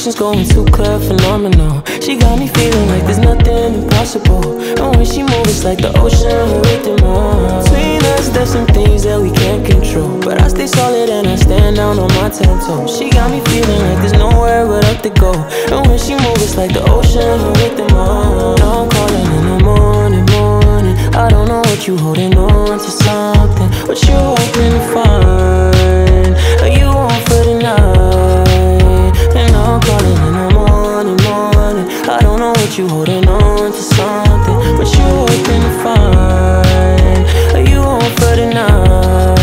emotions going too clear, phenomenal. She got me feeling like there's nothing impossible. And when she moves, it's like the ocean with them on. Between us, there's some things that we can't control, but I stay solid and I stand down on my 10 toes. She got me feeling like there's nowhere but up to go. And when she moves, it's like the ocean with them on. Now I'm calling in the morning, morning. I don't know what you holding on to, something. What you hoping to find? Are you on for the night? And now I'm calling in the morning, morning. I don't know what you holding on to, something. What you hoping to find? Are you on for the night?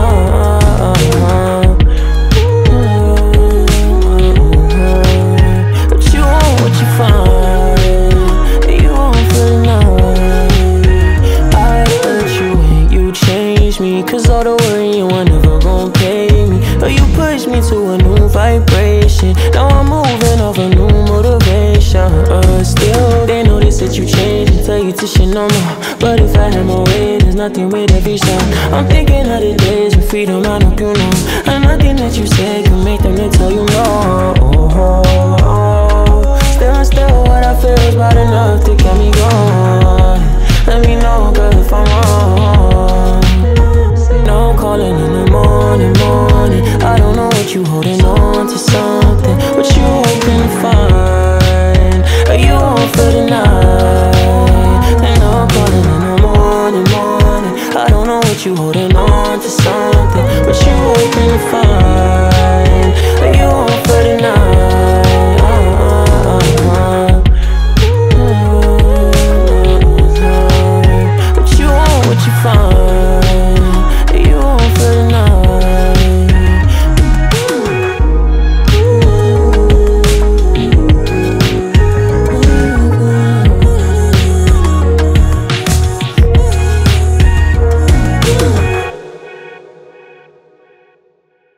What you want, what you find? Are you on for the night? I hurt you and you changed me, 'cause all the worry you were never gon' pay me. But you pushed me to a new vibration. Now I'm moving off a new motivation. Still, they notice that you changed and tell you to shit no more. But if I had my way, there's nothing with every shot. I'm thinking of the days with freedom, I hope you know. And nothing that you said can make them to tell you no. Still, what I feel is bad enough to get me going. Let me know, girl, if I'm wrong. Now I'm calling in the morning, morning. I don't know what you holding on to, something. What you hoping to find? Are you on for the night? And now I'm calling in the morning, morning. I don't know what you holding on to, something.